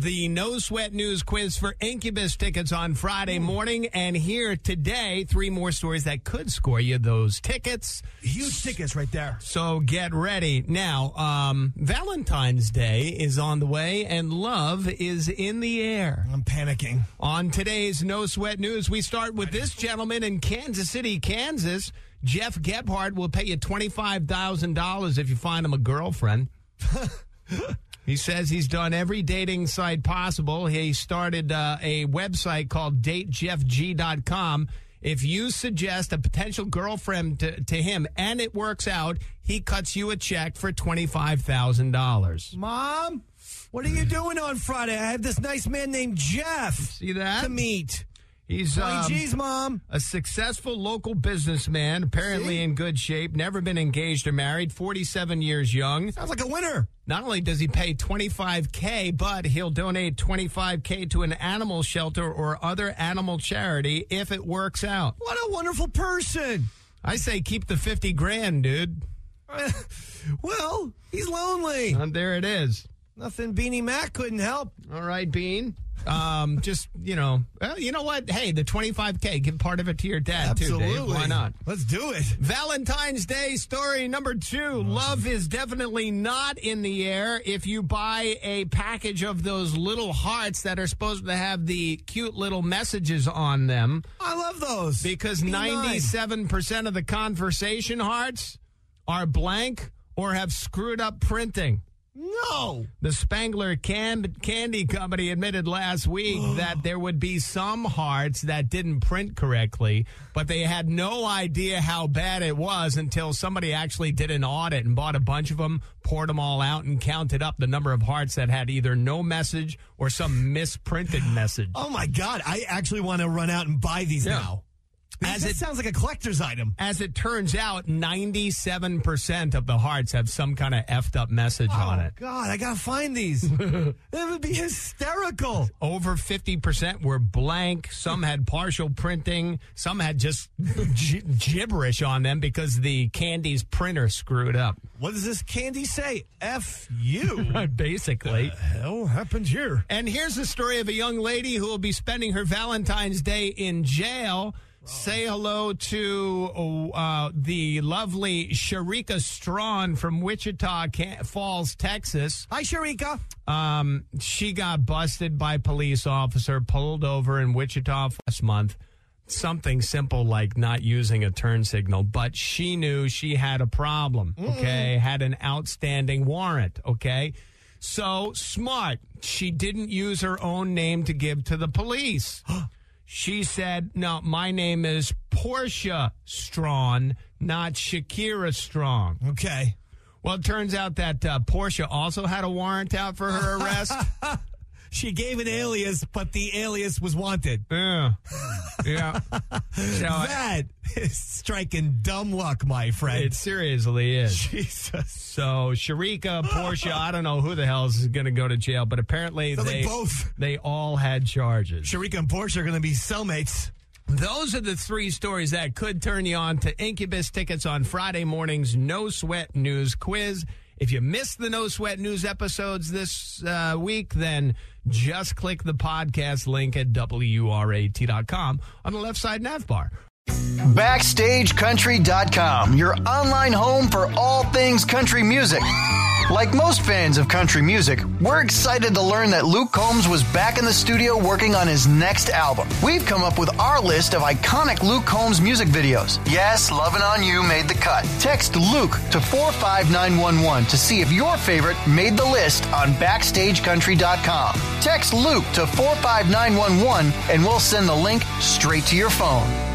The No Sweat News quiz for Incubus tickets on Friday morning. And here today, 3 more stories that could score you those tickets. Huge tickets right there. So get ready. Now, Valentine's Day is on the way and love is in the air. I'm panicking. On today's No Sweat News, we start with this gentleman in Kansas City, Kansas. Jeff Gebhardt will pay you $25,000 if you find him a girlfriend. He says he's done every dating site possible. He started a website called datejeffg.com. If you suggest a potential girlfriend to him and it works out, he cuts you a check for $25,000. Mom, what are you doing on Friday? I have this nice man named Jeff. See that? To meet. He's geez, Mom. A successful local businessman, apparently in good shape, never been engaged or married, 47 years young. Sounds like a winner. Not only does he pay $25K, but he'll donate $25K to an animal shelter or other animal charity if it works out. What a wonderful person. I say keep the $50,000, dude. Well, he's lonely. And there it is. Nothing Beanie Mac couldn't help. All right, Bean. Just, you know what? Hey, the $25K, give part of it to your dad, Absolutely. too, Dave. Why not? Let's do it. Valentine's Day story number 2. Love is definitely not in the air if you buy a package of those little hearts that are supposed to have the cute little messages on them. I love those. Because 97% of the conversation hearts are blank or have screwed up printing. No. The Spangler Candy Company admitted last week that there would be some hearts that didn't print correctly, but they had no idea how bad it was until somebody actually did an audit and bought a bunch of them, poured them all out, and counted up the number of hearts that had either no message or some misprinted message. Oh, my God. I actually want to run out and buy these now. That sounds like a collector's item. As it turns out, 97% of the hearts have some kind of effed up message on it. God, I got to find these. That would be hysterical. Over 50% were blank. Some had partial printing. Some had just gibberish on them because the candy's printer screwed up. What does this candy say? F you. Basically. What the hell happened here? And here's the story of a young lady who will be spending her Valentine's Day in jail. Say hello to the lovely Sharika Strawn from Wichita Falls, Texas. Hi, Sharika. She got busted by police officer, pulled over in Wichita last month. Something simple like not using a turn signal, but she knew she had a problem, okay? Had an outstanding warrant, okay? So smart. She didn't use her own name to give to the police. She said, no, my name is Portia Strawn, not Shakira Strong. Okay. Well, it turns out that Portia also had a warrant out for her arrest. She gave an alias, but the alias was wanted. Yeah. That is striking dumb luck, my friend. It seriously is. Jesus. So, Sharika, Portia, I don't know who the hell is going to go to jail, but apparently they all had charges. Sharika and Portia are going to be cellmates. Those are the 3 stories that could turn you on to Incubus tickets on Friday morning's No Sweat News quiz. If you missed the No Sweat News episodes this week, then just click the podcast link at WRAT.com on the left side nav bar. BackstageCountry.com, your online home for all things country music. Like most fans of country music, we're excited to learn that Luke Combs was back in the studio working on his next album. We've come up with our list of iconic Luke Combs music videos. Yes, Lovin' On You made the cut. Text Luke to 45911 to see if your favorite made the list on BackstageCountry.com. Text Luke to 45911 and we'll send the link straight to your phone.